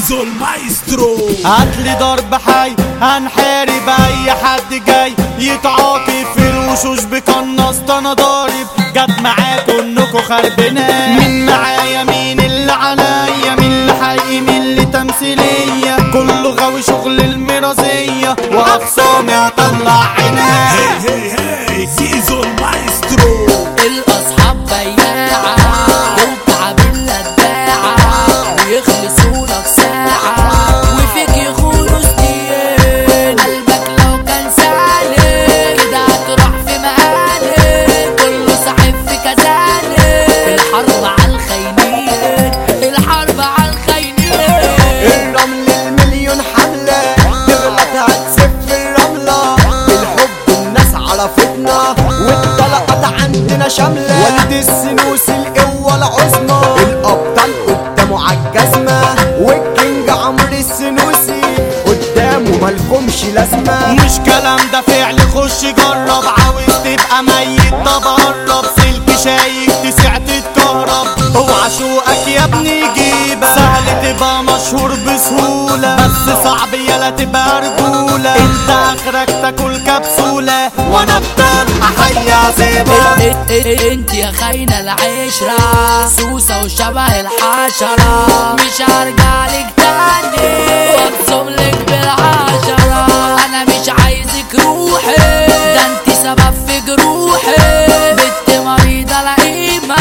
زيزو المايسترو. هاتلي ضرب حي هنحارب اي حد جاي يتعاطف في الوشوش بقناص. انا ضارب جت معاكوا انكوا خربنا. مين معايا مين اللي عليا مين اللي حقيقي مين اللي تمثيلية. كله غاوي شغل المرازية واخصامي هطلع عينها. هي زيزو المايسترو. الاصحاب بياعة والتعب الداعة ويخلصولك ساعة وفيك يخونوا سنين. قلبك لو كان سالك كده هتروح في مقالك. كله صاحب في كذلك. الحرب عالخاينين الحرب عالخاينين. الرمل المليون حملة تغلط هتسف الرملة. بالحب الناس عرفتنا والطلقات عندنا شاملة. والد السنوس القوة العظمى الأبطال قدامه عالجزمة. والكينج عمرو السنوسي قدامه مالكمش لازمة. مش كلام ده فعل خش جرب. عاوز تبقى ميت طب قرب. سلك شايك تسع تتكهرب. اوعى شوقك يا ابني جيبك. سهل تبقى مشهور بسهولة بس صعب يلا تبقى رجولة. انت اخرك تاكل كبسولة وانا بتبقى حية زيبة. انت يا خاينة العشرة سوسة وشبه الحشرة. مش هرجع لك تاني واقسم لك بالعشرة. انا مش عايزك روحي ده انت سبب في جروحي. بنت مريضة لئيمة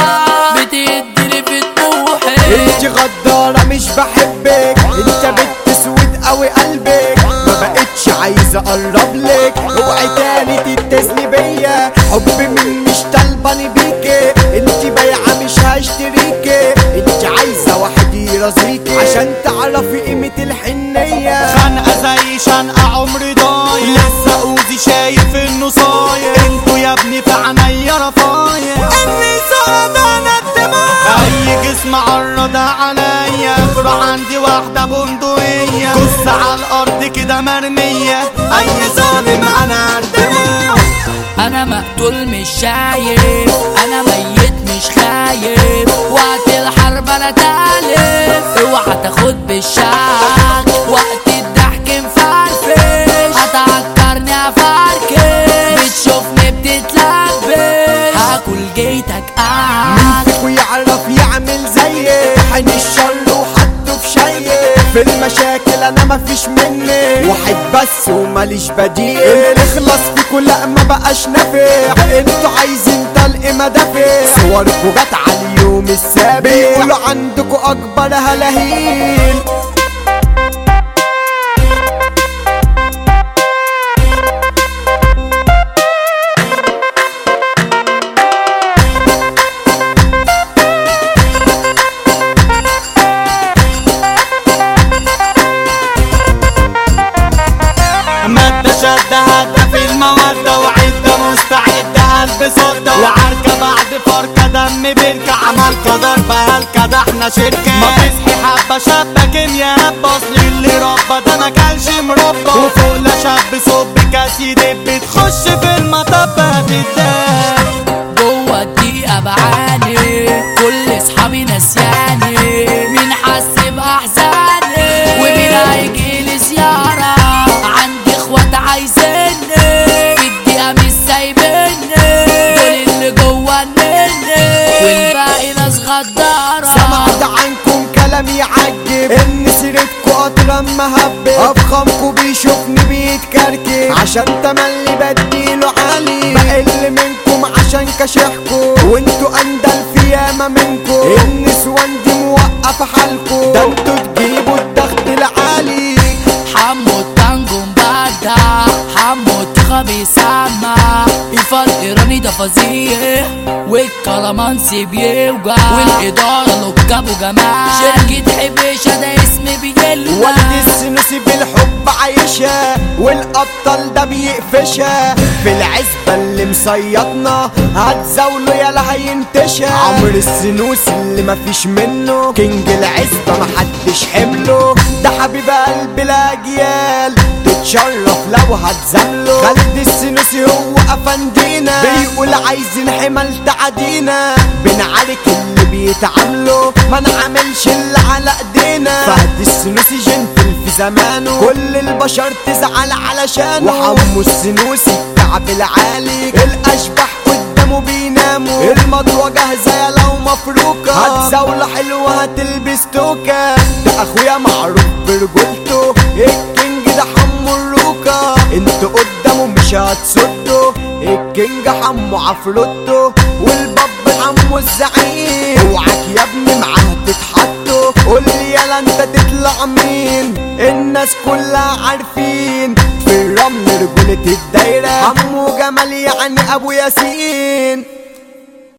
بتديلي في طموحي. انت غدارة مش بحبك. انت بنت سود قوي قلبك. ما بقتش عايزة اقربلك. اوعي تاني تتصلي بيا. حب من مش طلباني بيكي. انت بايعة مش هشتريكي. انت عايزة واحد يرازيكي عشان تعرفي قيمة الحنية. خنقة زي شنقة عمري ضايع. لسه اوزي شايف انه صايع. انتوا يا ابني في عينيا رفايع. النساء ده انا الدماغ. اي جسم عرض عليا. اجرى عندي واحدة بندقية. جثة على الارض كده مرمية. اي ظالم انا الدماغ. انا مقتول مش شايف. انا ميت مش خايف. وقت الحرب انا تالف. اوعى تاخد بالشعب. وقت الضحك مفرفش. هتعكرني افركش. بتشوفني بتتلبش. هاكل جيتك مين فيكو يعرف يعمل زيي. حين الشر وحطه في شيء. في المشاكل انا مفيش مني. واحد بس وماليش بديل. اللي يخلص فيكو لا ما بقاش نافع. انتوا عايزين طلق مدافع. صوركو جت على اليوم السابع. بيقولوا عندكو اكبر هلاهيل. مادة شدة هدى في المودة. وعدة مستعدة البس صدة. وعركة بعد فركة دم بركة. عمالكة ضربة هلكة ده احنا شركة. ما تصحي حبة شابة كيميا هبة. اصل اللي ربى ده ما كانش مربى. وفوق لا شاب صب كاس يدب. تخش في المطبة هتتدب. جوه الدقيقة بعاني. كل اصحابي نسياني. مين حس باحزاني ومين هيجيلي زيارة. عندي اخوات عايزيني في الدقيقة مش سايبيني. دول اللي جوه النني والباقي ناس غدارة. سمعت عنكم كلام يعجب. ان سيرتكو قطرة مهبب. افخامكو بيشوفني بيتكركب. عشان تملي بديله عالي. بقل منكم عشان كشحكو. وانتوا اندل في ياما منكم. النسوان دي موقفة حالكو. ده انتوا تجيبوا الضغط العالي. حمو التانجو مبدع. حمو التخا بيسمع. الفرق ايراني ده فظيع. والكلامانسي بيوجع. والاداره لكابو جماعه. شركه حبيشه ده اسم بيلمع. والد السنوسي بالحب عايشة. والابطال ده بيقفشها. في العزبة اللي مصيطنا هتزاوله يلا هينتشى. عمرو السنوسي اللي مفيش منه. كينج العزبة محدش حمله. ده حبيب قلب الاجيال. تتشرف لو هتزامله. خالد السنوسي هو افندينا. بيقول عايزين حمل تعدينا. بنعارك اللي بيتعاملوا. ما نعملش اللي على ايدينا. فينا. فهد السنوسي جنتل في زمانه، كل البشر تزعل علشانه. وحمو السنوسي الكعب العالي، الاشباح قدامه بيناموا. المضوى جاهزة يا لو مفروكة، هتزاولة حلوة هتلبس توكة. ده اخويا معروف برجولته، الكينج ده حمو الروكة. انتوا قدامه مش هتصدوا، الكينج حمو عفروتو، والباب حمو الزعيم. اوعك يا ابني معاه تتحطوا، قولي يالا انت تطلع مين؟ الناس كلها عارفين، في الرمل رجولة الدايرة حمو جمال يعني ابو ياسين.